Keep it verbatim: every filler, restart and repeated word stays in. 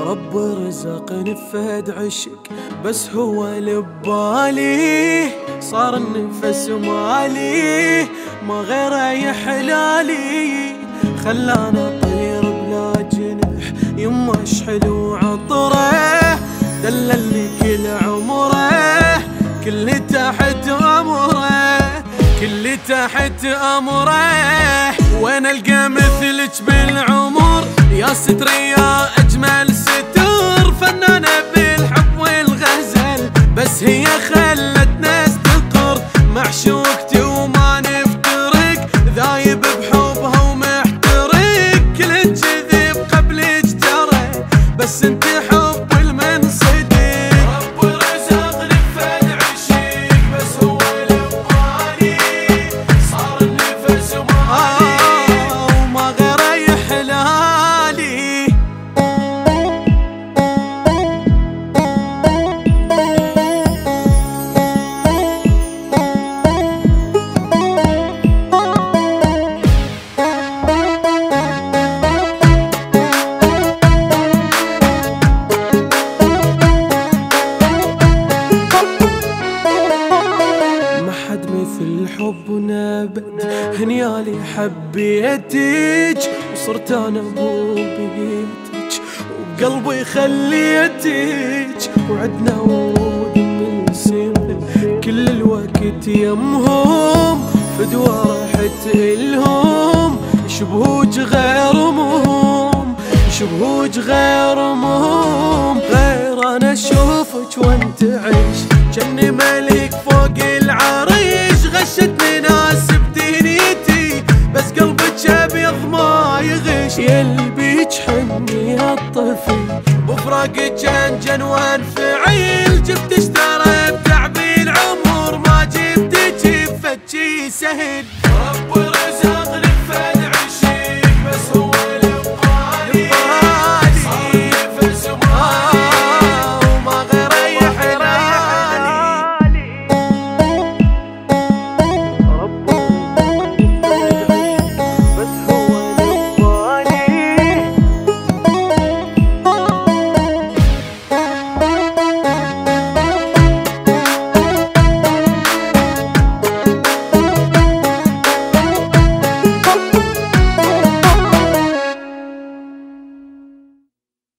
رب رزقني بفد عشق بس هو اللي ببالي، صار النفس مالي ما غيره يحلالي، خلانا اطير بلا جنح يما حلو عطره، دللني كل عمره كل تحت امره كل تحت امره، وين القى مثلك بالعمر يا ستر يا اجمل ستر، فنانه بالحب والغزل بس هي خلتنا استقر، معشوقتي وما نفترق ذايب بحبها ومحترق، كل كذب قبلك ترى بس انت حب المنصدق، رب رزقني بفد عشق بس هو لبالي، صار النفس مالي وما غيره يحلالي. الحب ونبت هنيالي حبيتك وصرت انا مو بيتك وبقلبي خليتك، وعدنا ورود من سنين كل الوقت يمهم فدوى راحت الهم، شبهوج غير مهم شبهوج غير مهم، غير انا اشوفك وانت عيش جني ملك فوق العريش، غشتني ناس بدنيتي بس قلبك ابيض ما يغش، يلبيك حني يا الطفل بفراقك جنجن وانفعيل، جبت اشترى بتعب العمر ما جبتك بفتشي سهل.